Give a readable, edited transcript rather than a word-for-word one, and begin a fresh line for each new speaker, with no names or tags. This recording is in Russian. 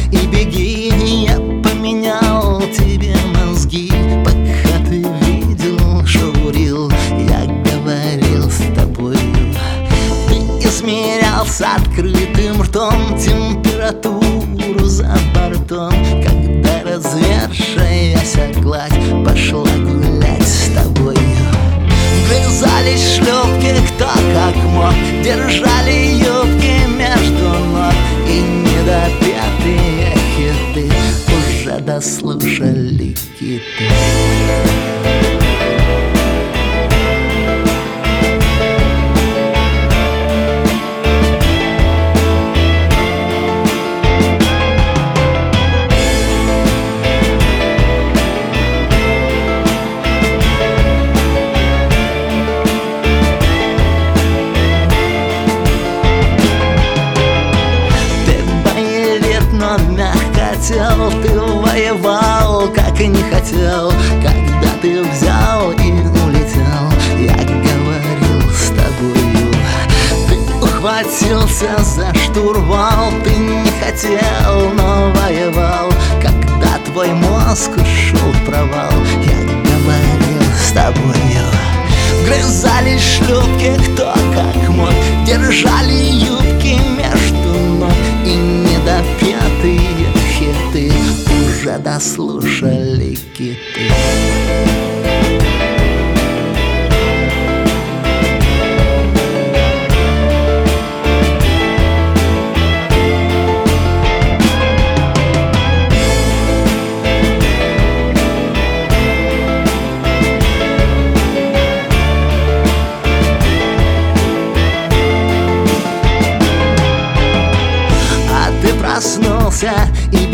и беги, я поменял тебе мозги. Пока ты видел, шурил, я говорил с тобою. Ты измерял с открытым ртом температуру за бортом. Когда развершаяся гладь пошла гулять с тобою. Вгрызались шлюпки кто как мог, держали юбки между ног, и недопетые хиты уже дослушали киты. Но мягко тел, ты воевал, как и не хотел. Когда ты взял и улетел, я говорил с тобою. Ты ухватился за штурвал, ты не хотел, но воевал. Когда твой мозг ушел в провал, я говорил с тобою. Вгрызались шлюпки кто как мог, держали юбки между ног, и недопетые хиты уже дослушали киты. Проснулся и